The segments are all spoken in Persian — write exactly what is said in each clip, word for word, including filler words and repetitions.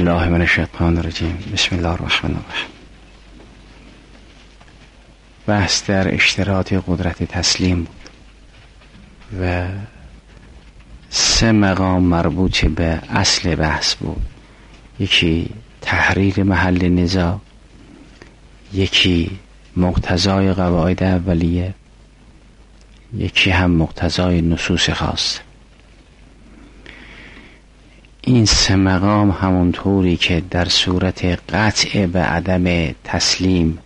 بالله من الشیطان الرجیم. بسم الله الرحمن الرحیم. بحث در اشتراط قدرت تسلیم بود و سه مقام مربوط به اصل بحث بود. یکی تحریر محل نزاع، یکی مقتضای قواعد اولیه، یکی هم مقتضای نصوص خاص. این سه مقام همونطوری که در صورت قطع به عدم تسلیم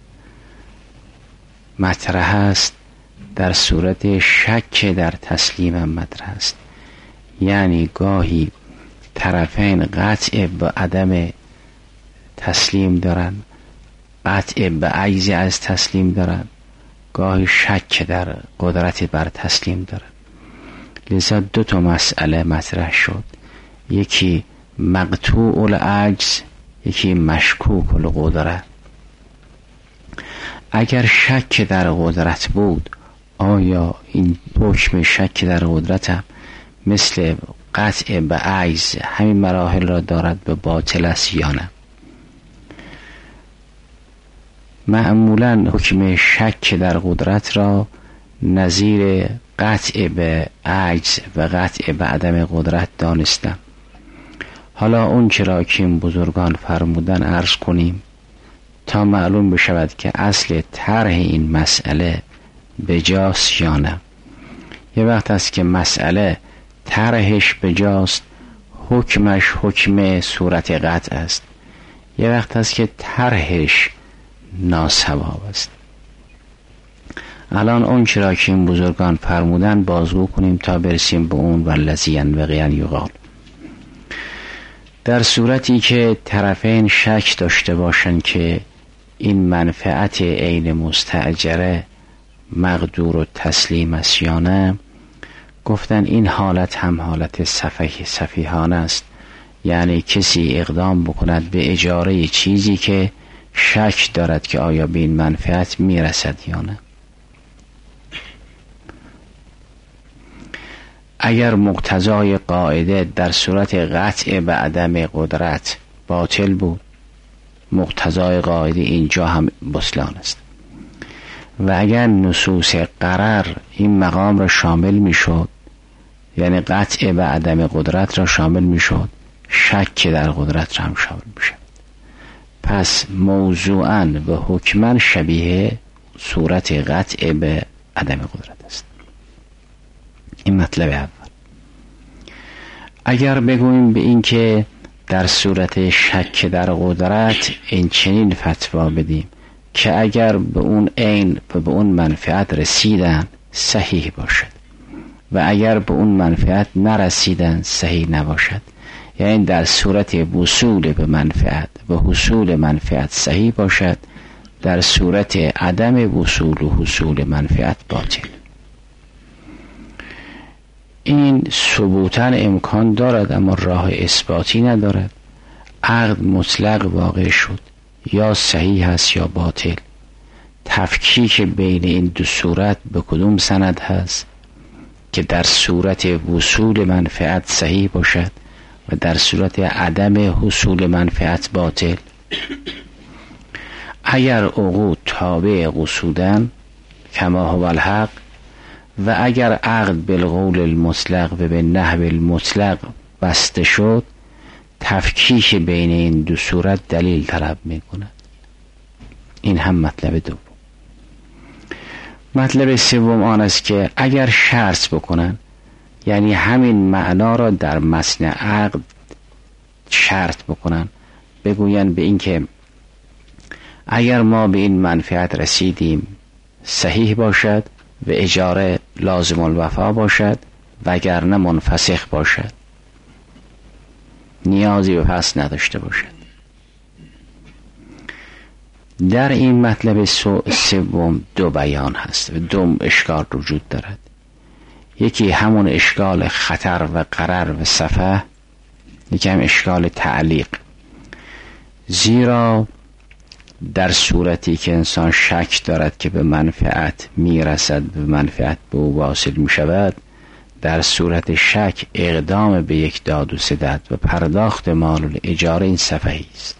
مطرح است، در صورت شک در تسلیم هم مطرح است. یعنی گاهی طرفین قطع به عدم تسلیم دارن، قطع به عجز از تسلیم دارن، گاهی شک در قدرت بر تسلیم دارن. لذا دو تا مسئله مطرح شد، یکی مقطوع العجز، یکی مشکوک القدرت. اگر شک در قدرت بود، آیا این حکم شک در قدرت هم مثل قطع به عجز همین مراحل را دارد به باطل است یا نه؟ معمولا حکم شک در قدرت را نظیر قطع به عجز و قطع به عدم قدرت دانستم. حالا اون چرا که این بزرگان فرمودن عرض کنیم تا معلوم بشود که اصل طرح این مسئله بجاست یا نه. یه وقت است که مسئله طرحش بجاست، حکمش حکم صورت قطع است. یه وقت است که طرحش ناصواب است. الان اون چرا که این بزرگان فرمودن بازگو کنیم تا برسیم به اون والذی ینبغی ان یقال. در صورتی که طرفین شک داشته باشند که این منفعت عین مستأجره مقدور و تسلیم است یا نه، گفتن این حالت هم حالت سفیه سفیهانه است. یعنی کسی اقدام بکند به اجاره چیزی که شک دارد که آیا به این منفعت میرسد یا نه. اگر مقتضای قاعده در صورت قطع به عدم قدرت باطل بود، مقتضای قاعده اینجا هم بطلان است. و اگر نصوص قرر این مقام را شامل می شد، یعنی قطع به عدم قدرت را شامل می شد، شک در قدرت را هم شامل می شد. پس موضوعاً و حکماً شبیه صورت قطع به عدم قدرت است. این مطلب اول. اگر بگوییم به این که در صورت شک در قدرت این چنین فتوا بدیم که اگر به اون عین و به اون منفعت رسیدن صحیح باشد و اگر به اون منفعت نرسیدن صحیح نباشد، یعنی در صورت وصول به منفعت و حصول منفعت صحیح باشد، در صورت عدم وصول و حصول منفعت باطل. این ثبوتاً امکان دارد اما راه اثباتی ندارد. عقد مطلق واقع شد، یا صحیح هست یا باطل. تفکیک بین این دو صورت به کدوم سند هست که در صورت وصول منفعت صحیح باشد و در صورت عدم حصول منفعت باطل؟ اگر عقود تابع قصودن کما هو الحق و اگر عقد بالقول المطلق و به نحو المطلق بسته شد، تفکیک بین این دو صورت دلیل طلب می کند. این هم مطلب دوم. مطلب سوم آن است که اگر شرط بکنن، یعنی همین معنا را در متن عقد شرط بکنن، بگوین به این که اگر ما به این منفعت رسیدیم صحیح باشد و اجاره لازم الوفا باشد وگرنه منفسخ باشد، نیازی به پس نداشته باشد. در این مطلب سوم دو بیان هست و دو اشکال وجود دارد. یکی همون اشکال خطر و قرر و سفه، یکی هم اشکال تعلیق. زیرا در صورتی که انسان شک دارد که به منفعت میرسد، به منفعت به او واصل میشود، در صورت شک اقدام به یک داد و ستد و پرداخت مال اجاره این سفهی است.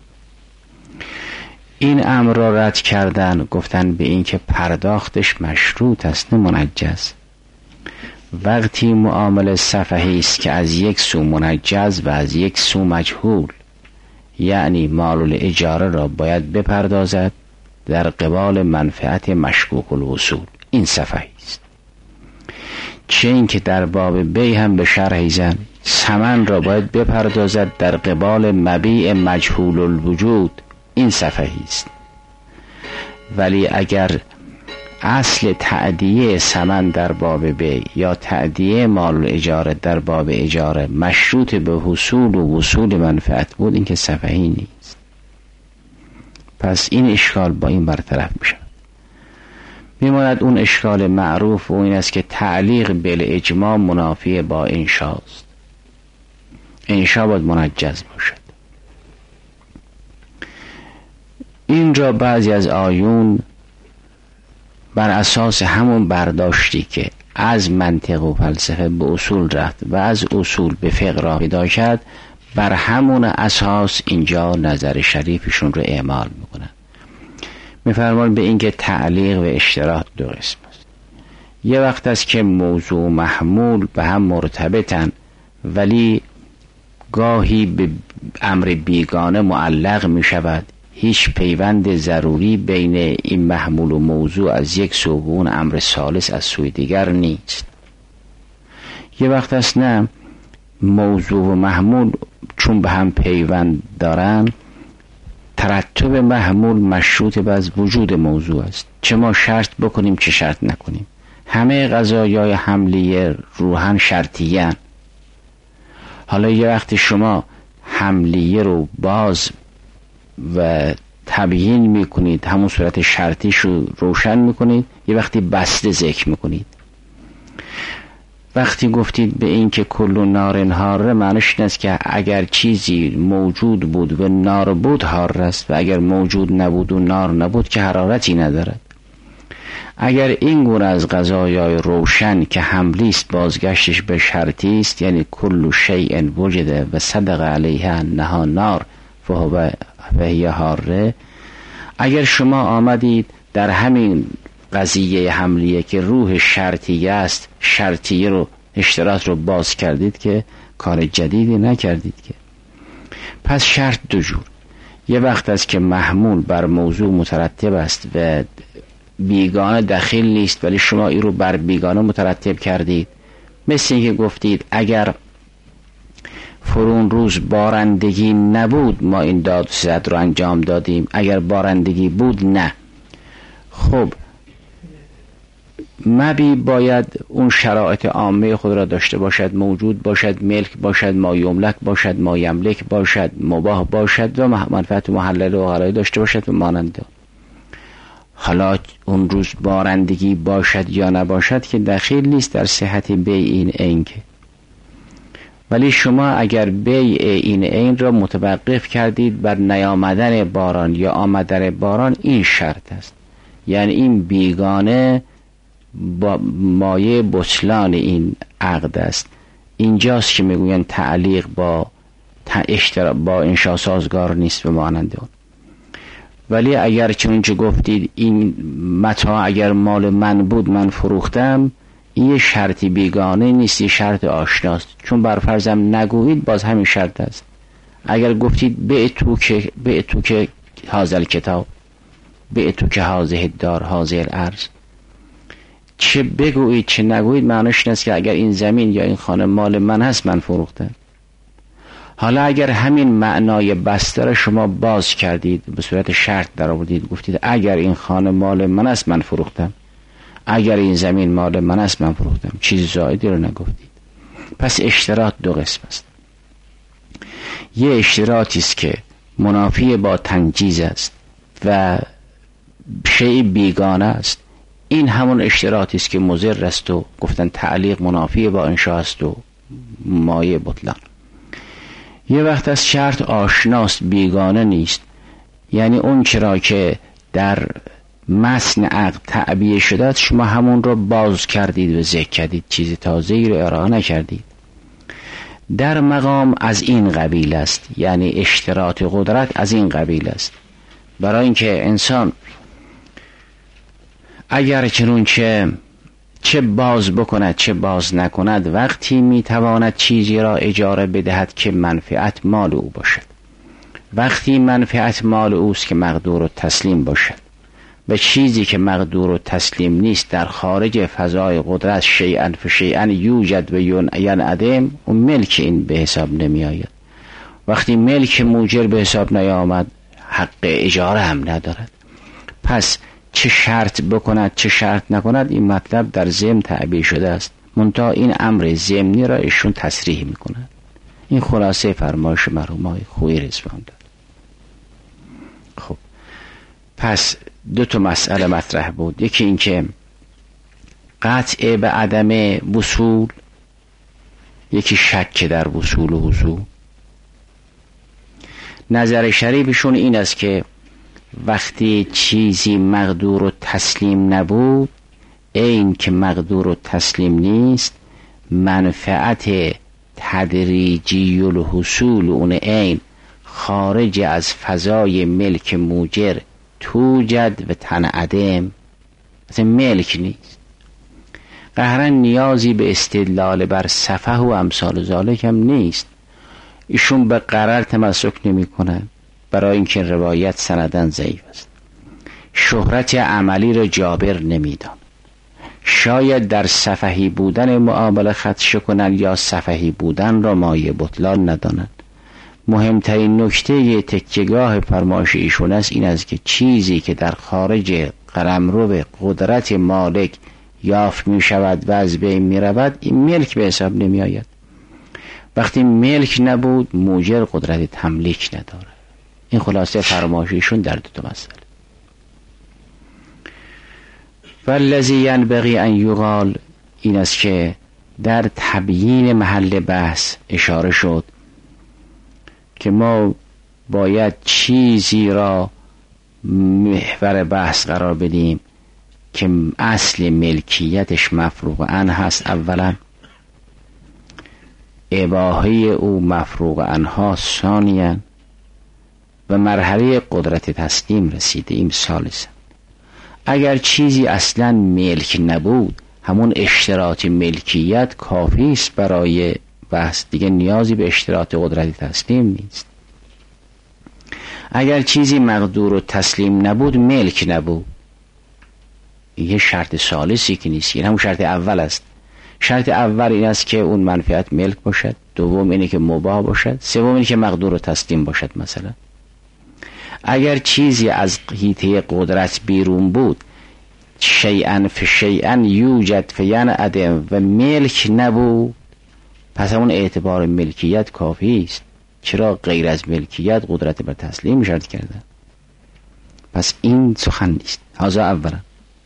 این امر را رد کردن، گفتن به این که پرداختش مشروط است نه منجز. وقتی معامله سفهی است که از یک سو منجز و از یک سو مجهول، یعنی مال اجاره را باید بپردازد در قبال منفعت مشکوک الوصول، این سفهی است. چه این که در باب بی هم به شرح زن ثمن را باید بپردازد در قبال مبیع مجهول الوجود، این سفهی است. ولی اگر اصل تأدیه ثمن در باب بی یا تأدیه مال اجاره در باب اجاره مشروط به حصول و وصول منفعت بود، این که سفهی نیست. پس این اشکال با این برطرف میشه. میماند اون اشکال معروف و این است که تعلیق بالاجماع منافی با انشاست. انشا باید منجز باشد. این را بعضی از آیون بر اساس همون برداشتی که از منطق و فلسفه به اصول رفت و از اصول به فقه را پیدا کرد، بر همون اساس اینجا نظر شریفشون رو اعمال میکنن. میفرمان به این که تعلیق و اشتراط دو قسم است. یه وقت است که موضوع و محمول به هم مرتبطن ولی گاهی به امر بیگانه معلق می شود، هیچ پیوند ضروری بین این محمول و موضوع از یک سو و اون امر ثالث از سوی دیگر نیست. یه وقت است نه، موضوع و محمول چون به هم پیوند دارن، ترتب محمول مشروط به از وجود موضوع است، چه ما شرط بکنیم چه شرط نکنیم. همه قضایای حملیه روحاً شرطیه. حالا یه وقت شما حملیه رو باز و تبیین میکنید، همون صورت شرطیش رو روشن میکنید، یه وقتی بسته ذکر میکنید. وقتی گفتید به این که کل نار حاره، معنیش این است که اگر چیزی موجود بود و نار بود حار است، و اگر موجود نبود و نار نبود که حرارتی ندارد. اگر این گونه از قضایای روشن که حملی است بازگشتش به شرطی است، یعنی کل شیء وجد و صدق علیه انها نار فهو فهی حاره، اگر شما آمدید در همین قضیه حملیه که روح شرطیه است، شرطیه رو اشتراط رو باز کردید که کار جدیدی نکردید که. پس شرط دو جور، یه وقت است که محمول بر موضوع مترتب است و بیگانه دخیل نیست ولی شما این رو بر بیگانه مترتب کردید، مثل اینکه گفتید اگر فرون روز بارندگی نبود ما این داد و ستد رو انجام دادیم، اگر بارندگی بود نه. خب مبی باید اون شرایط عامه خود را داشته باشد، موجود باشد، ملک باشد، ما یملک باشد، ما یملک باشد، مباح باشد و منفعت محلل و غیره داشته باشد و مانند. حالا اون روز بارندگی باشد یا نباشد که دخیل نیست در صحت بیع این عین که. ولی شما اگر بیع این عین را متوقف کردید بر نیامدن باران یا آمدن باران، این شرط است، یعنی این بیگانه با مایه بطلان این عقد است. اینجاست که میگوین تعلیق با اشتراک با انشا سازگار نیست به مانند اون. ولی اگر چونچه گفتید این متاع اگر مال من بود من فروختم، این یه شرطی بیگانه نیست، یه شرط آشناست. چون بر فرضم نگویید باز همین شرط است. اگر گفتید به تو که به تو که هازل کتاب، به تو که هازه دار هازه الارض، چه بگویید چه نگویید معنیش نیست که اگر این زمین یا این خانه مال من هست من فروختم. حالا اگر همین معنای بسته را شما باز کردید به صورت شرط در آوردید، گفتید اگر این خانه مال من است من فروختم، اگر این زمین مال من است من فروختم، چیز زائدی رو نگفتید. پس اشتراط دو قسم است. یه اشتراطی است که منافی با تنجیز است و شیء بیگانه است، این همون اشتراطی است که مضر است و گفتن تعلیق منافی با انشاء است و مایه بطلان. یه وقت از شرط آشناست بیگانه نیست، یعنی اون چرا که در متن عقد تعبیه شده، شما همون رو باز کردید و ذکر کردید، چیز تازه‌ای رو ارائه نکردید. در مقام از این قبیل است، یعنی اشتراط قدرت از این قبیل است، برای اینکه انسان اگر چنونچه چه باز بکند چه باز نکند، وقتی میتواند چیزی را اجاره بدهد که منفعت مال او باشد، وقتی منفعت مال اوست که مقدور و تسلیم باشد، و چیزی که مقدور و تسلیم نیست در خارج فضای قدرت شیئا فشیئا یوجد و ینعدم، و ملک این به حساب نمی آید. وقتی ملک موجر به حساب نیامد، حق اجاره هم ندارد. پس چه شرط بکند چه شرط نکند، این مطلب در ضمن تعبیه شده است، منتها این امر ضمنی را ایشون تصریح میکنند. این خلاصه فرمایش مرحوم آقای خویی رضوان داد. خب پس دو تا مسئله مطرح بود، یکی این که قطع به عدم وصول، یکی شک در وصول و حصول. نظر شریفشون این است که وقتی چیزی مقدور و تسلیم نبود، این که مقدور و تسلیم نیست، منفعت تدریجی الحصول اون این خارج از فضای ملک موجر توجد و تنعدم، مثل ملک نیست. قهرن نیازی به استدلال بر سفه و امثال ذالک هم نیست. ایشون به قرار تمسک نمی کنن، برای اینکه روایت سندن ضعیف است. شهرت عملی را جابر نمیدان. شاید در سفهی بودن معامله خدشه کنند یا سفهی بودن را مایه بطلان ندانند. مهمترین نکته تکیهگاه فرمایش ایشون است این است که چیزی که در خارج قلمرو قدرت مالک یافت می شود و از بین می رود، این ملک به حساب نمی آید. وقتی ملک نبود، موجر قدرت تملیک نداره. این خلاصه فرمایش ایشون در دو تا مسئله. والذی ینبغی ان یقال، این است که در تبیین محل بحث اشاره شد که ما باید چیزی را محور بحث قرار بدیم که اصل ملکیتش مفروغ عنه هست اولا، اباحه او مفروغ عنها ثانیا، و مرحله قدرت تسلیم رسیده ایم ثالثا. اگر چیزی اصلا ملک نبود، همون اشتراط ملکیت کافی است برای بحث، دیگه نیازی به اشتراط قدرت تسلیم نیست. اگر چیزی مقدور و تسلیم نبود، ملک نبود، یه شرط ثالثی که نیست، این همون شرط اول است. شرط اول این است که اون منفعت ملک باشد، دوم اینه که مباح باشد، سوم اینه که مقدور و تسلیم باشد. مثلا اگر چیزی از حیطه قدرت بیرون بود، شیئا فشیئا یوجد فینعدم، و ملک نبود، پس همون اعتبار ملکیت کافی است. چرا غیر از ملکیت قدرت بر تسلیم شرط کردن؟ پس این سخن نیست. هذا اولا.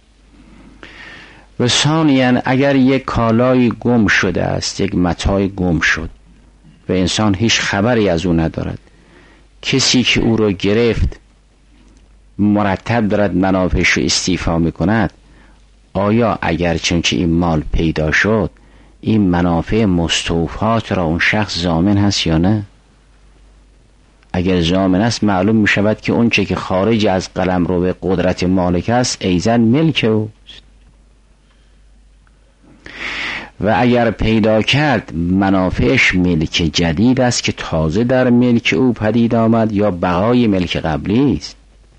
و ثانیاً اگر یک کالای گم شده است، یک متاع گم شد و انسان هیچ خبری از او ندارد، کسی که او رو گرفت مرتب دارد منافعش رو استیفا میکند، آیا اگر چنچه این مال پیدا شد، این منافع مستوفات را اون شخص ضامن هست یا نه؟ اگر ضامن است، معلوم می شود که اون چه که خارج از قلمرو به قدرت مالک است ایزن ملک اوست. و اگر پیدا کرد منافعش ملک جدید است که تازه در ملک او پدید آمد، یا بقای ملک قبلی است.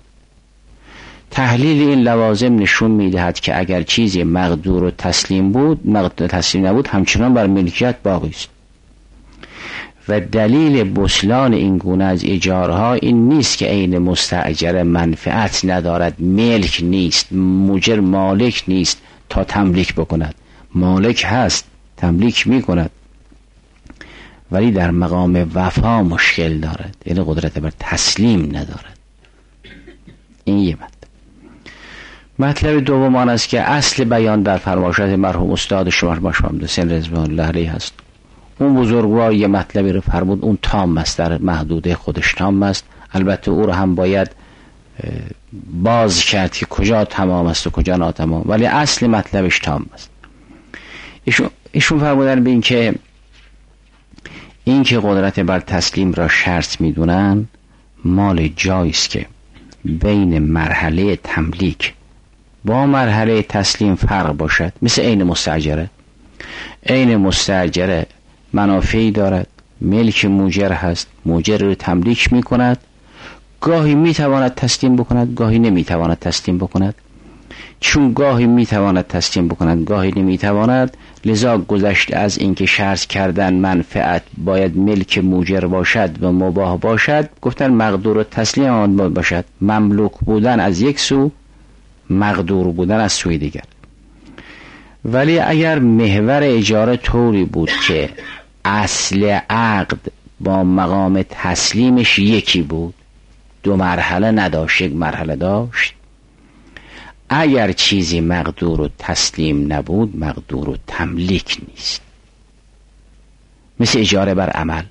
تحلیل این لوازم نشون میدهد که اگر چیزی مقدور و تسلیم بود، مقدور تسلیم نبود، همچنان بر ملکیت باقی است. و دلیل بطلان این گونه از اجارها این نیست که عین مستاجر منفعت ندارد، ملک نیست، مجر مالک نیست تا تملیک بکند. مالک هست، تملیک میکند، ولی در مقام وفا مشکل دارد، یعنی قدرت بر تسلیم ندارد. این یه مطلب. مطلب دوم آن است که اصل بیان در فرمایشات مرحوم استاد شما محمد حسین رضوان الله علیه هست. اون بزرگوار یه مطلبی رو فرمود، اون تام است، در محدوده خودش تام است. البته او رو هم باید باز کرد که کجا تمام است و کجا ناتمام، ولی اصل مطلبش تام است. ایشون, ایشون فرمودن به این که این که قدرت بر تسلیم را شرط میدونن مال جاییست که بین مرحله تملیک با مرحله تسلیم فرق باشد. مثل عین مستاجره، عین مستاجره منافعی دارد، ملک موجر هست، موجر رو تملیک می کند، گاهی می تواند تسلیم بکند، گاهی نمی تواند تسلیم بکند. چون گاهی می تواند تسلیم بکند، گاهی نمی تواند، لذا گذشته از اینکه شرط کردن منفعت باید ملک موجر باشد و مباح باشد، گفتن مقدور و تسلیم آن باشد، مملوک بودن از یک سو، مقدور بودن از سوی دیگر. ولی اگر محور اجاره طوری بود که اصل عقد با مقام تسلیمش یکی بود، دو مرحله نداشت، یک مرحله داشت، اگر چیزی مقدور و تسلیم نبود مقدور و تملیک نیست. مثل اجاره بر عمل،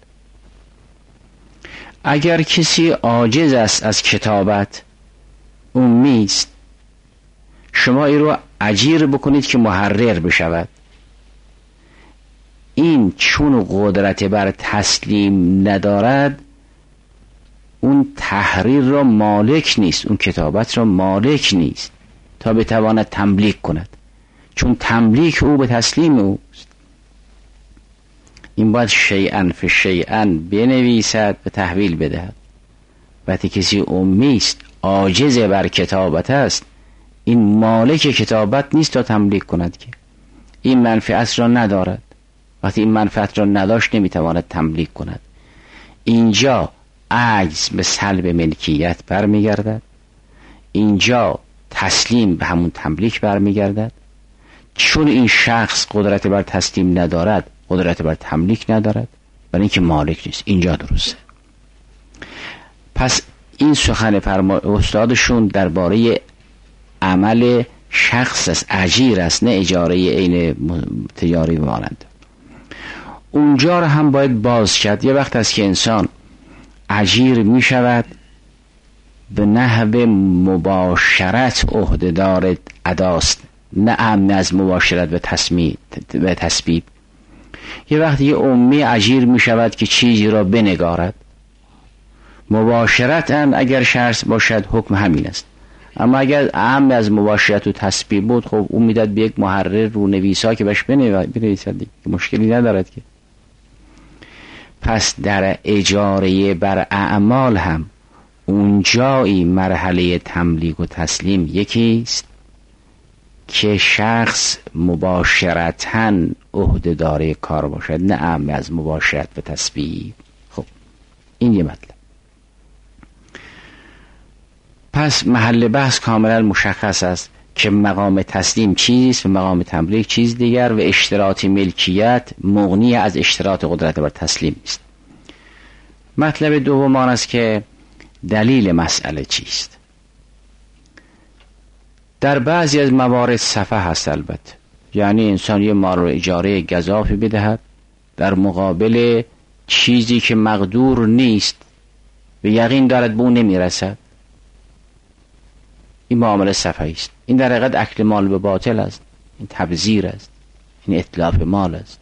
اگر کسی عاجز است از کتابت، امی است، شما این رو اجیر بکنید که محرر بشود، این چون قدرت بر تسلیم ندارد اون تحریر را مالک نیست، اون کتابت را مالک نیست تا بتواند تملیک کند، چون تملیک او به تسلیم اوست. این باید شیئا فشیئا بنویسد و تحویل بدهد. وقتی کسی امی است، عاجز بر کتابت است، این مالک کتابت نیست تا تملیک کند، که این منفعت را ندارد. وقتی این منفعت را نداشت نمیتواند تملیک کند. اینجا عجز به سلب ملکیت برمیگردد، اینجا تسلیم به همون تملیک برمیگردد. چون این شخص قدرت بر تسلیم ندارد، قدرت بر تملیک ندارد، برای اینکه مالک نیست. اینجا درسته. پس این سخن فرما استادشون درباره عمل شخص است، اجیر است، نه اجاره عین تجاری مانند. اونجا رو هم باید باز کرد. یه وقت است که انسان اجیر می شود به نحو مباشرت عهده‌دار اداست، نه امن از مباشرت به تسمیه به تسبیب. یه وقتی یه امی اجیر می شود که چیزی را بنگارد. مباشرت هم اگر شرط باشد حکم همین است، اما اگر امن از مباشرت و تسبیب بود، خب اون میداد به یک محرر رو نویسا که بهش بنویسد دیگه، مشکلی ندارد که. پس در اجاره بر اعمال هم اونجایی مرحله تملیک و تسلیم یکیست که شخص مباشرتاً عهده‌دار کار باشد، نه امن از مباشرت و تسبیب. خب این یه مطلب. پس محل بحث کاملا مشخص است که مقام تسلیم چیست و مقام تملیک چیز دیگر، و اشتراط ملکیت مغنی از اشتراط قدرت بر تسلیم است. مطلب دوم آن است که دلیل مسئله چیست. در بعضی از موارد صفحه هست البته، یعنی انسان یه مال رو اجاره گزافی بدهد در مقابل چیزی که مقدور نیست و یقین دارد به اون نمیرسد، این معامله صفحی است. این در حقیقت اکل مال به باطل است، این تبذیر است، این اتلاف مال است.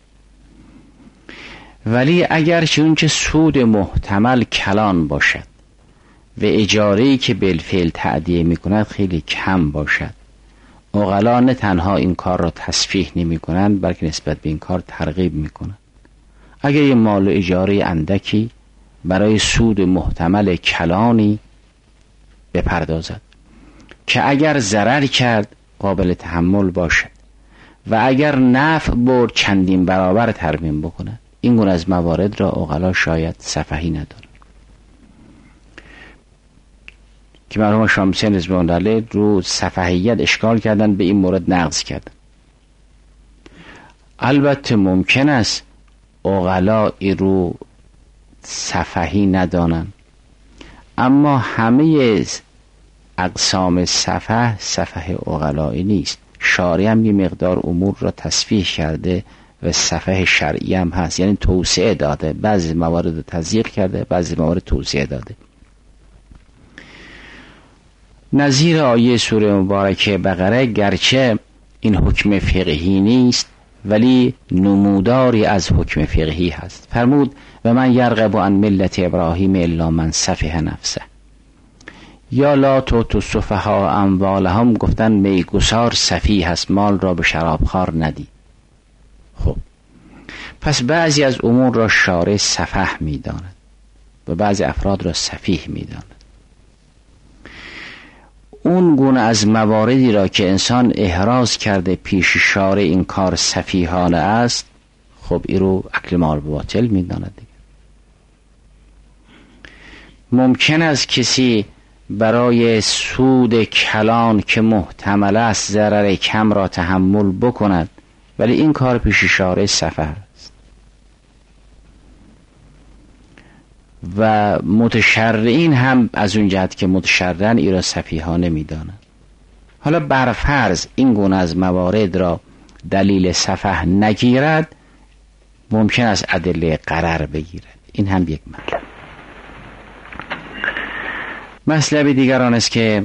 ولی اگر چون که سود محتمل کلان باشد و اجاره‌ای که بالفعل تأدیه می‌کند خیلی کم باشد، عقلا نه تنها این کار را تصفیح نمی‌کنند بلکه نسبت به این کار ترغیب می‌کنند. اگر یه مال و اجاره اندکی برای سود محتمل کلانی بپردازد که اگر ضرر کرد قابل تحمل باشد و اگر نفع برد چندین برابر ترمیم بکند، این گونه از موارد را عقلا شاید صفحی ندارد. که مرحوم شامسی رضوان الله علیه رو صفحیت اشکال کردن، به این مورد نقض کردن. البته ممکن است عقلا این رو صفحی ندانن، اما همه اقسام صفحه صفحه عقلایی نیست. شارع هم یه مقدار امور را تصفیح کرده و صفحه شرعی هم هست، یعنی توسعه داده، بعضی موارد تضییق کرده، بعضی موارد توسعه داده. نظیر آیه سوره مبارکه بقره گرچه این حکم فقهی نیست ولی نموداری از حکم فقهی هست. فرمود و من یرغب عن ملت ابراهیم الا من سفه نفسه. یا لا تؤتوا السفهاء اموالهم، گفتن میگسار سفیه هست، مال را به شرابخوار ندی. خب پس بعضی از امور را شارع سفه می‌داند و بعضی افراد را سفیه می‌داند. اون گونه از مواردی را که انسان احراز کرده پیش شارع این کار سفیهانه است، خب این رو اکل مال باطل می‌داند دیگه. ممکن است کسی برای سود کلان که محتمل است ضرر کم را تحمل بکند ولی این کار پیش شارع سفه است و متشرعین هم از اون جهت که متشرعن این را سفیهانه می‌دانند. حالا برفرض این گونه از موارد را دلیل سفه نگیرد، ممکن است ادله غرر بگیرد. این هم یک مطلب. مطلب دیگر آن است که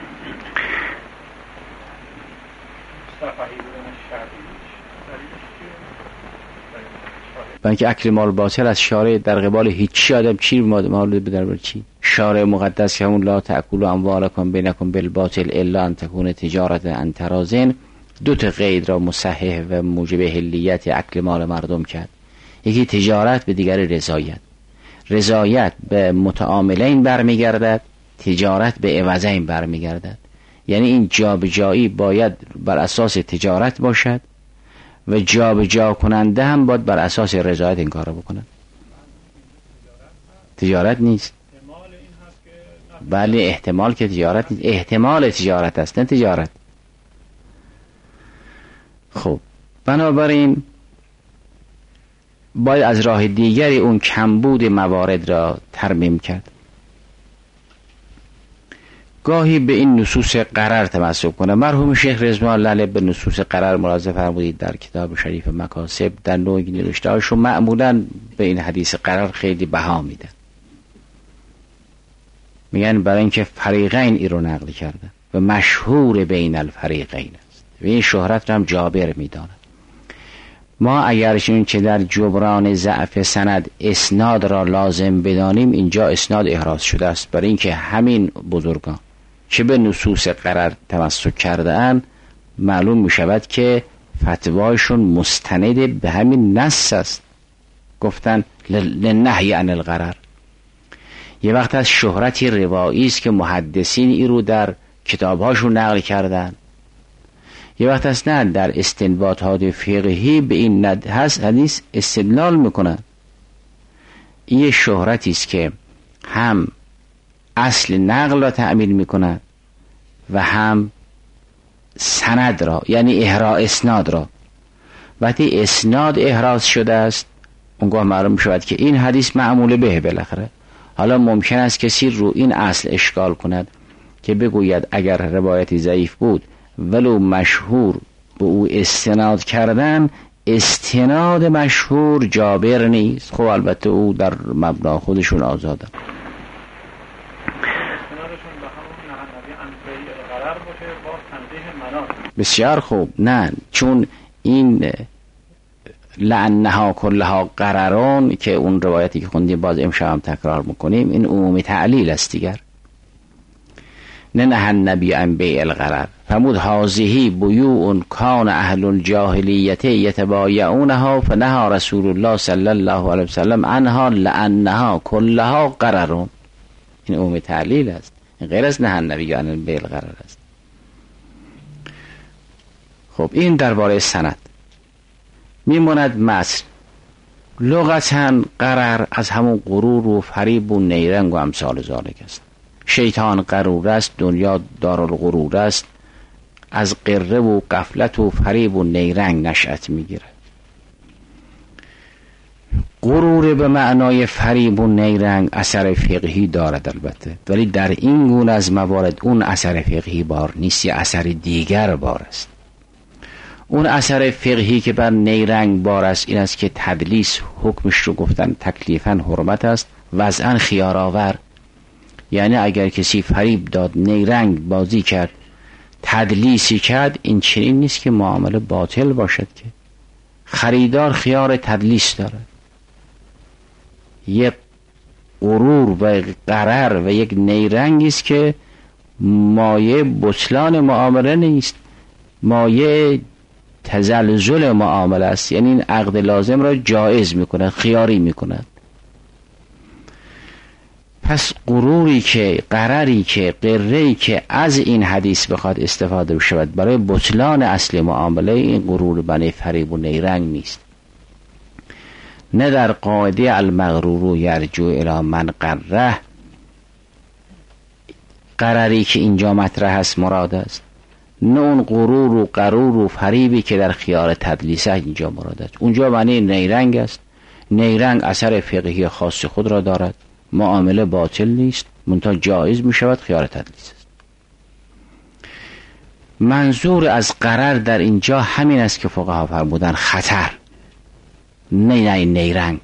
بلکه اکل مال باطل از شارع در قبال هیچی آدم چی مال بدر چی شارع مقدس که همون لا تأکلوا اموالکم بینکم بالباطل الا ان تکون تجارت عن تراضین دو تا قید را مصحح و موجب حلیت اکل مال مردم کرد. یکی تجارت، به دیگر رضایت. رضایت به متعاملین برمیگردد، تجارت به عوضین برمیگردد. یعنی این جابجایی باید بر اساس تجارت باشد و جابجا کننده هم باید بر اساس رضایت این کار رو بکنن. تجارت نیست. بله احتمال که تجارت نیست، احتمال تجارت است نه تجارت. خب بنابراین باید از راه دیگری اون کمبود موارد را ترمیم کرد. گاهی به این نصوص قرار تمسک کنه. مرحوم شیخ رضوان الله علیه به نصوص قرار ملاحظه فرمودید در کتاب شریف مکاسب در نوعی نوشته‌هاشون معمولاً به این حدیث قرار خیلی بها میدن. میگن برای اینکه فریقین ای رو نقل کردن و مشهور بین الفریقین است و این شهرت رو هم جابر میداند. ما اگرشون که در جبران ضعف سند اسناد را لازم بدانیم، اینجا اسناد احراز شده است برای اینکه همین بزرگان که به نصوص قرار تمسک کرده اند معلوم می شود که فتوایشون مستند به همین نص است. گفتن لنهی عن الغرر. یه وقت از شهرتی روایی است که محدثین ای رو در کتابهاشون نقل کردن، یه وقت است نه در استنباطات فقهی به این هست حدیث استدلال میکنن. این شهرتی است که هم اصل نقل را تأمین میکنن و هم سند را، یعنی احراز اسناد را. وقتی اسناد احراز شده است اونگاه معلوم شود که این حدیث معمول به بالاخره. حالا ممکن است کسی رو این اصل اشکال کند که بگوید اگر روایتی ضعیف بود ولو مشهور به او استناد کردن، استناد مشهور جابر نیست. خب البته او در مبنا خودشون آزاده. بسیار خوب. نه، چون این لعنها کلها قرارون که اون روایتی که خوندیم باز امشب هم تکرار میکنیم این عمومی تعلیل است دیگر. نه نه النبی عن بیع الغرر. فرمود هذه بیوع کان اهل الجاهلیت یتبایعونها فنهى رسول الله صلی الله علیه وسلم عنها لانها کلها قررون. این عمومی تعلیل است، این غیر از نه النبی عن بیع الغرر است. خب این درباره سند. میموند متن. لغتاً قرر از همون غرور و فریب و نیرنگ و امثال ذالک است. شیطان غرور است، دنیا دارالغرور است. از قره و غفلت و فریب و نیرنگ نشأت میگیره. غرور به معنای فریب و نیرنگ اثر فقهی دارد البته، ولی در این گونه از موارد اون اثر فقهی بار نیست، یه اثر دیگر بار است. اون اثر فقهی که بر نیرنگ بار است این است که تدلیس حکمش رو گفتن تکلیفاً حرمت است، وضعاً خیارآور. یعنی اگر کسی فریب داد، نیرنگ بازی کرد، تدلیسی کرد، این چنین نیست که معامله باطل باشد که خریدار خیار تدلیس دارد. یک غرور و غرر و یک نیرنگی است که مایه بطلان معامله نیست، مایه تزلزل معامله است. یعنی این عقد لازم را جایز میکند، خیاری میکند. پس غروری که، غرری که، غره‌ای که از این حدیث بخواد استفاده بشود برای بطلان اصل معامله، این غرور بنی فریب و نیرنگ نیست. نه در قاعده المغرور یرجو الی من غره غرری که اینجا مطرح است مراد است، نه اون غرور و غرور و فریبی که در خیار تدلیس اینجا مراد است. اونجا معنی نیرنگ است. نیرنگ اثر فقهی خاص خود را دارد، معامله باطل نیست، منتها جایز می شود خیار تدلیس است. منظور از غرر در اینجا همین است که فقها فرمودن خطر، نه نه نیرنگ.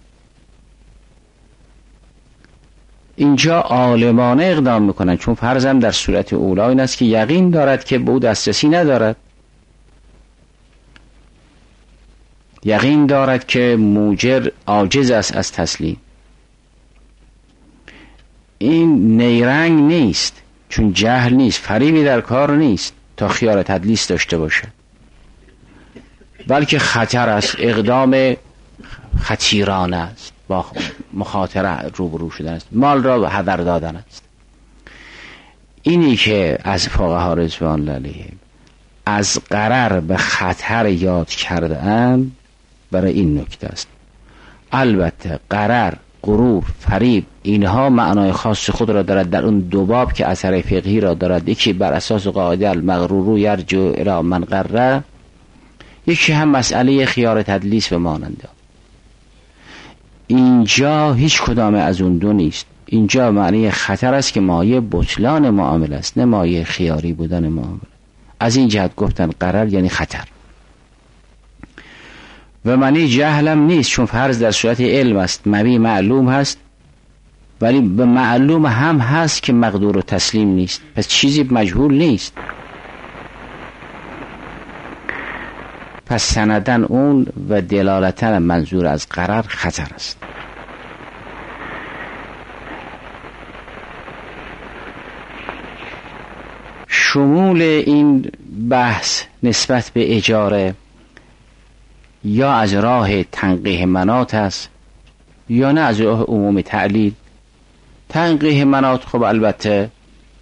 اینجا عالمانه اقدام میکنن، چون فرضم در صورت اولی این است که یقین دارد که به او دسترسی ندارد، یقین دارد که موجر عاجز است از تسلیم. این نیرنگ نیست، چون جهل نیست، فریبی در کار نیست تا خیار تدلیس داشته باشه، بلکه خطر است، اقدام خطیرانه است، با مخاطره روبرو شدن است، مال را به هدر دادن است. اینی که از فقها رضوان الله علیهم از غرر به خطر یاد کرده اند برای این نکته است. البته غرر، غرور، فریب اینها معنای خاص خود را دارد در اون دو باب که اثر فقهی را دارد، یکی بر اساس قاعده المغرور یرجو الی من غره، یکی هم مسئله خیار تدلیس به ماننده. اینجا هیچ کدام از اون دو نیست. اینجا معنی خطر است که مایه بطلان معامله است، نه مایه خیاری بودن معامله. از این جهت گفتن غرر یعنی خطر. و معنی جهلم نیست، چون فرض در صورت علم است، مبی معلوم هست، ولی به معلوم هم هست که مقدور و تسلیم نیست، پس چیزی مجهول نیست. پس سندن اون و دلالتن منظور از غرر خطر است. شمول این بحث نسبت به اجاره یا از راه تنقیح مناط است یا نه از راه عموم تعلیل. تنقیح مناط خب البته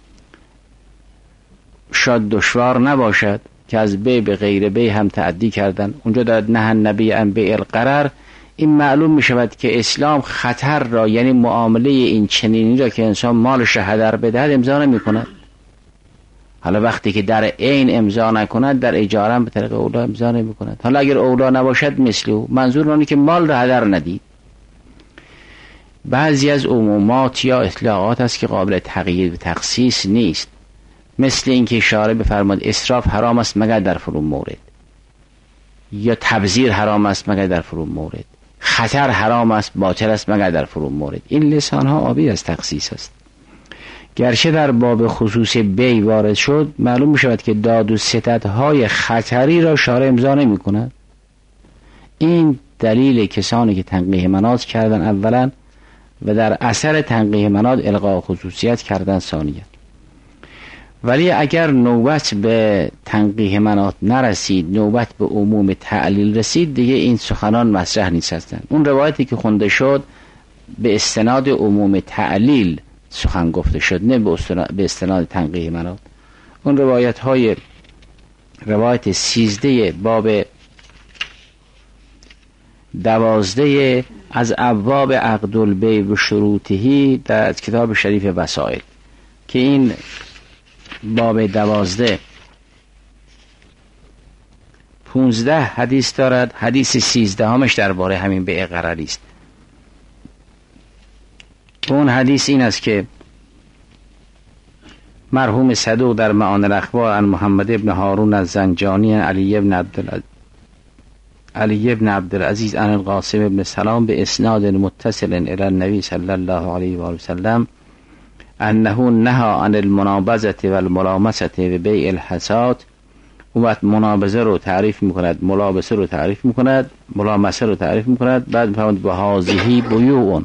شاید دشوار نباشد که از بی به غیر بی هم تعدی کردن. اونجا دارد نه نبی ان بی القرر، این معلوم می شود که اسلام خطر را، یعنی معامله این چنینی را که انسان مالش هدر بدهد امضا نمی کند. حالا وقتی که در عین امضا نکند، در اجاره هم به طریق اولا امضا نمی کند. حالا اگر اولا نباشد مثل او، منظور اونه که مال را هدر ندید. بعضی از عمومات یا اطلاقات است که قابل تغییر و تخصیص نیست، مثل اینکه اشاره بفرماد اسراف حرام است مگر در فلان مورد، یا تبذیر حرام است مگر در فلان مورد، خطر حرام است باطل است مگر در فلان مورد. این لسان ها آبی از تخصیص است. گرچه در باب خصوص بی وارد شد، معلوم می شود که داد و ستد های خطری را شارع امضا نمی کند. این دلیل کسانی که تنقیح مناط کردن اولا، و در اثر تنقیح مناط الغاء خصوصیت کردن ثانیا. ولی اگر نوبت به تنقیح مناط نرسید، نوبت به عموم تعلیل رسید، دیگه این سخنان مطرح نیست هستند. اون روایتی که خونده شد به استناد عموم تعلیل سخن گفته شد، نه به استناد تنقیح مناط. اون روایت های روایت سیزده باب دوازده از ابواب عقد البیع و شروطهی در کتاب شریف وسائل، که این باب دوازده پونزده حدیث دارد. حدیث سیزده همش درباره همین بیع قراری است. اون حدیث این است که مرحوم صدوق در معانی الاخبار عن محمد ابن هارون الزنجانی علی ابن عبدالعزیز علی ابن عبدالعزیز عن القاسم ابن سلام به اسناد متصل الی النبی صلی الله علیه و آله و سلم انه نهى عن المنابذه و الملامسه و بیع الحسات. اون وقت منابذه رو تعریف میکند، ملابسه رو تعریف میکند، ملامسه رو تعریف میکند. بعد میفهمد به هذه بیوع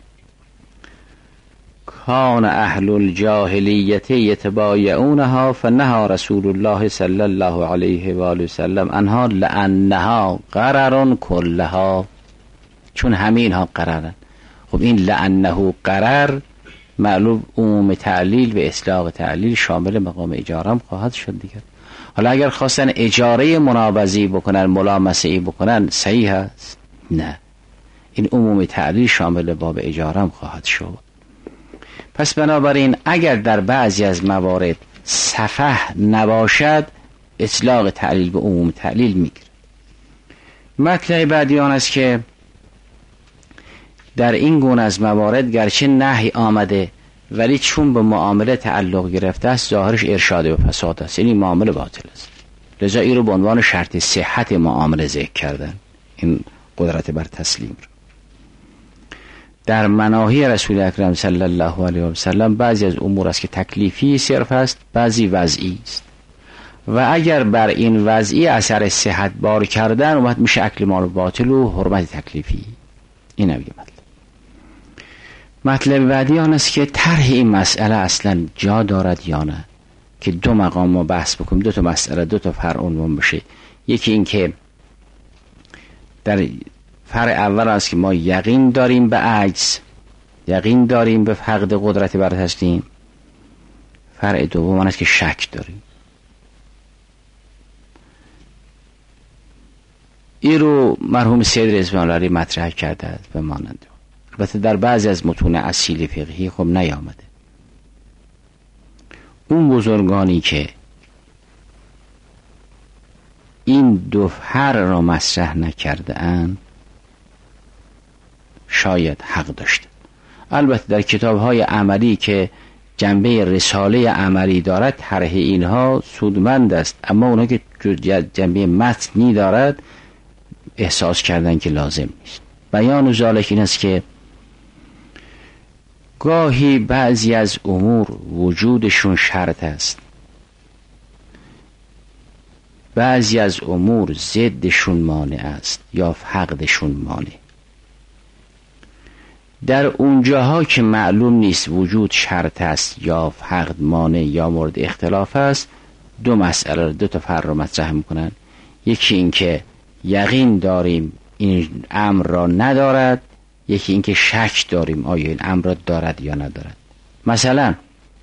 کان اهل الجاهلیت یتبایعونها فنهى رسول الله صلی الله علیه و آله وسلم عنها لانها غرر کلها. چون همه اینها غررن. خب این لانه غرر معلوم عموم تعلیل و اطلاق تعلیل شامل مقام اجاره هم خواهد شد دیگر. حالا اگر خواستن اجاره منابذی بکنن، ملامسه ای بکنن، صحیح هست؟ نه، این عموم تعلیل شامل باب اجاره هم خواهد شد. پس بنابراین اگر در بعضی از موارد سفح نباشد، اطلاق تعلیل به عموم تعلیل میگیره. مطلب بعدی آن است که در این گونه از موارد گرچه نهی آمده ولی چون به معامله تعلق گرفته است ظاهرش ارشاد به فساد است، یعنی معامله باطل است. لذا این رو به عنوان شرط صحت معامله ذکر کردن، این قدرت بر تسلیم رو. در مناهی رسول اکرم صلی الله علیه و سلم بعضی از امور است که تکلیفی صرف است، بعضی وضعی است و اگر بر این وضعی اثر صحت بار کردن اومد میشه اکل مال باطل و حرمت تکلیفی. این هم یه مطلب. مطلب بعدی آن است که طرح این مسئله اصلا جا دارد یا نه، که دو مقام ما بحث بکنیم، دو تا مسئله، دو تا فرع عنوان بشه. یکی این که در فرع اول است که ما یقین داریم به عجز، یقین داریم به فقد قدرت بر تسلیم. فرع دوم است که شک داریم. این رو مرحوم سید رضوان الله مطرح کرده است به مانند. البته در بعضی از متون اصیل فقهی خب نیامده. اون بزرگانی که این دو فرع را مطرح نکرده اند شاید حق داشته. البته در کتاب‌های عملی که جنبه رساله عملی دارد طرح اینها سودمند است، اما اونها که جنبه متنی دارد احساس کردن که لازم نیست. بیان ذالک این است که گاهی بعضی از امور وجودشون شرط است، بعضی از امور ضدشون مانع است یا فقدشون مانع. در اونجاها که معلوم نیست وجود شرط است یا فقد مانع یا مورد اختلاف است، دو مسئله، دو تا فرع رو مطرح میکنن. یکی این که یقین داریم این امر را ندارد، یکی این که شک داریم آیا این امر را دارد یا ندارد. مثلا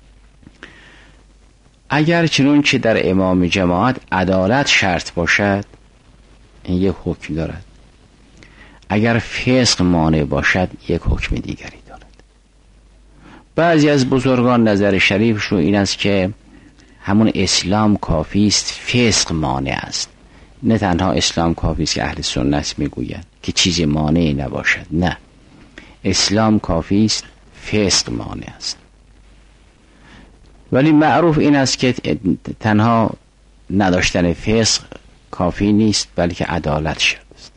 اگر چنون که در امام جماعت عدالت شرط باشد، این یک حکم دارد. اگر فسق مانع باشد یک حکم دیگری دارد. بعضی از بزرگان نظر شریفشون این است که همون اسلام کافی است، فسق مانع است. نه تنها اسلام کافی است که اهل سنت میگویند که چیزی مانعی نباشد، نه، اسلام کافی است، فسق مانع است. ولی معروف این است که تنها نداشتن فسق کافی نیست، بلکه عدالت شرط است.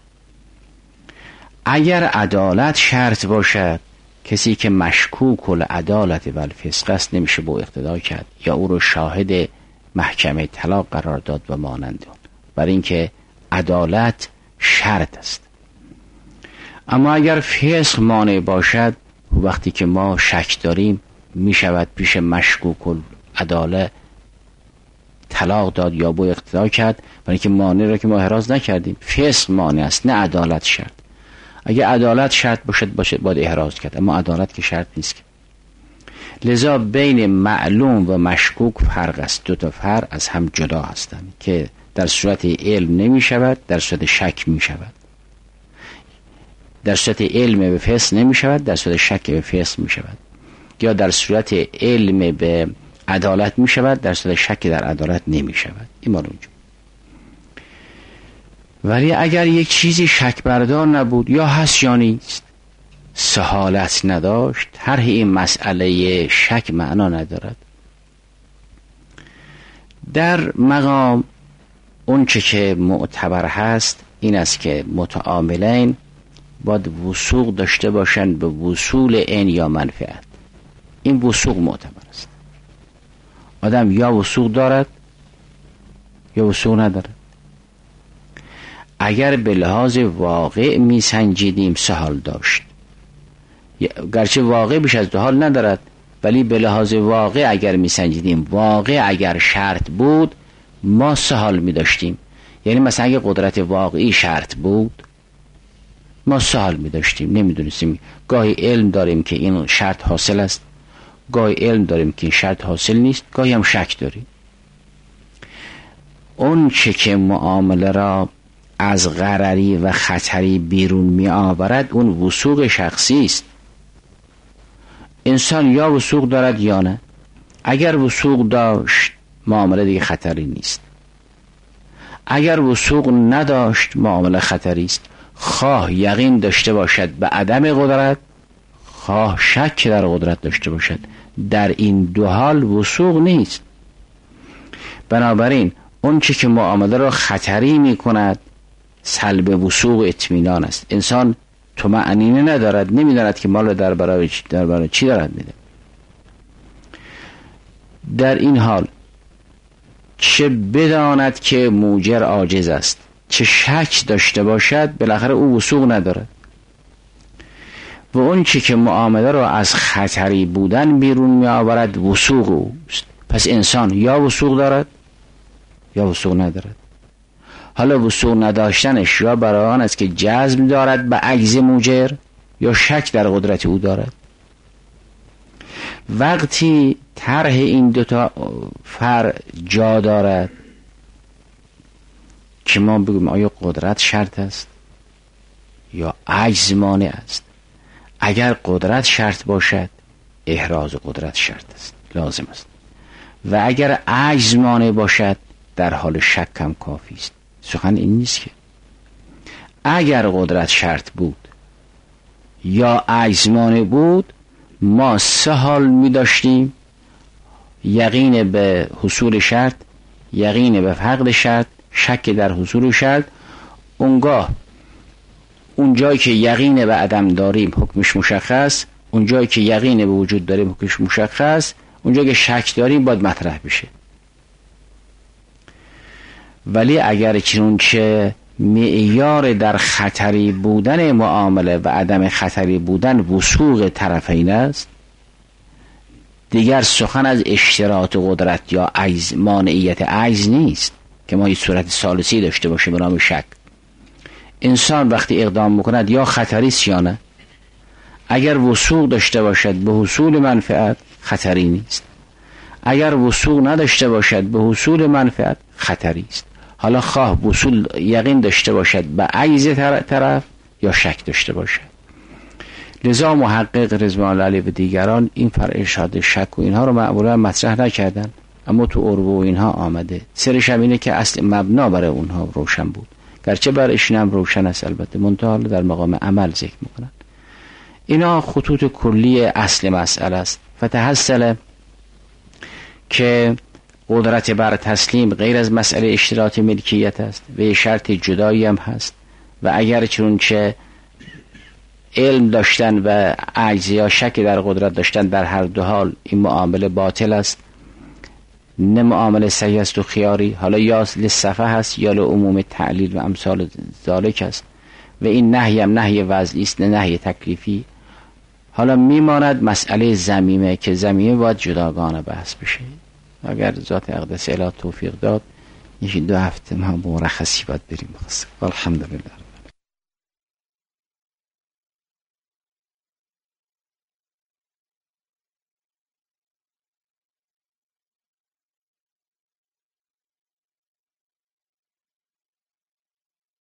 اگر عدالت شرط باشد، کسی که مشکوک العدالت و الفسق است نمیشه با اقتدا کرد یا او رو شاهد محکمه طلاق قرار داد و مانند اون، برای اینکه عدالت شرط است. اما اگر فسق مانع باشد، وقتی که ما شک داریم میشود پیش مشکوک العدالت طلاق داد یا با اقتدا کرد، برای اینکه مانع را که ما احراز نکردیم. فسق مانع است، نه عدالت شرط. اگه عدالت شرط باشد باشد باید احراز کرد، اما عدالت که شرط نیست که. لذا بین معلوم و مشکوک فرق است. دو تا فرق از هم جدا هستند که در صورت علم نمی شود، در صورت شک می شود. در صورت علم به فسق نمی شود، در صورت شک به فسق می شود. یا در صورت علم به عدالت می شود، در صورت شک در عدالت نمی شود. این مال اونجا. ولی اگر یک چیزی شک بردار نبود یا هست یا نیست، سهالت نداشت، طرح این مسئله شک معنا ندارد. در مقام اون چه که معتبر هست این است که متعاملین باید وثوق داشته باشند به وصول عین یا منفعت. این وثوق معتبر است. آدم یا وثوق دارد یا وثوق ندارد. اگر به لحاظ واقع می سنجیدیم سه حال داشت، گرچه واقع بیش از دو حال ندارد، ولی به لحاظ واقع اگر می سنجیدیم، واقع اگر شرط بود ما سه حال می داشتیم. یعنی مثلا اگه قدرت واقعی شرط بود ما سه حال می داشتیم، نمی دونستیم. گاهی علم داریم که این شرط حاصل است، گاهی علم داریم که این شرط حاصل نیست، گاهی هم شک داریم. اون چه که معامله را از غرری و خطری بیرون می آورد اون وثوق شخصی است. انسان یا وثوق دارد یا نه. اگر وثوق داشت معامله دیگه خطری نیست، اگر وثوق نداشت معامله خطری است. خواه یقین داشته باشد به عدم قدرت، خواه شک در قدرت داشته باشد، در این دو حال وثوق نیست. بنابراین اون چی که معامله را خطری می کند سلب وثوق اطمینان است. انسان طمأنینه ندارد، نمیداند که مال در برای در برای چی دارد میده. در این حال چه بداند که موجر عاجز است، چه شک داشته باشد، بالاخره او وثوق ندارد. و اون چی که معامله را از خطری بودن بیرون می آورد وثوق اوست. پس انسان یا وثوق دارد یا وثوق ندارد. حالا وثوق نداشتنش یا برای آن است که جزم دارد به عجز موجر یا شک در قدرت او دارد. وقتی طرح این دوتا فرع جا دارد که ما بگویم آیا قدرت شرط است یا عجز مانع است. اگر قدرت شرط باشد احراز قدرت شرط است، لازم است. و اگر عجز مانع باشد در حال شک هم کافی است. سخن این نیست که اگر قدرت شرط بود یا عجز مانع بود ما سه حال می داشتیم: یقین به حصول شرط، یقین به فقد شرط، شک در حصول شرط. اونگاه اون جایی که یقین به عدم داریم حکمش مشخص، اون جایی که یقین به وجود داریم حکمش مشخص، اون جایی که شک داریم باید مطرح بشه. ولی اگر چنانچه معیار در خطری بودن معامله و عدم خطری بودن وثوق طرفین است، دیگر سخن از اشتراط قدرت یا عجز، مانعیت عجز نیست که ما یک صورت ثالثی داشته باشه به نام شک. انسان وقتی اقدام میکند یا خطری است یا نه. اگر وثوق داشته باشد به حصول منفعت خطری نیست، اگر وثوق نداشته باشد به حصول منفعت خطری است. حالا خواه وصول یقین داشته باشد به عجز طرف یا شک داشته باشد. لذا محقق رضوان الله علیه و دیگران این فرع ارشاد شک و اینها رو معمولا مطرح نکردن، اما تو عروه و اینها آمده. سرش هم اینه که اصل مبنا برای اونها روشن بود، گرچه برای ایشون هم روشن است البته، منتها در مقام عمل ذکر میکنن. اینا خطوط کلی اصل مسئله است. فتحصل که قدرت بر تسلیم غیر از مسئله اشتراط ملکیت است و یه شرط جدایی هم هست. و اگر چنانچه علم داشتن و عجز یا شک در قدرت داشتن، در هر دو حال این معامله باطل است، نه معامله صحیح است و خیاری. حالا یا لصفه هست یا لعموم تعلیل و امثال ذالک است. و این نهی هم نهی وضعی است نه نهی تکلیفی. حالا میماند مسئله ضمیمه که ضمیمه باید جداگانه بحث بشه. اگر ذات اقدس اله توفیق داد یکی دو هفته ما مرخصی باید بریم بخصه. الحمدلله.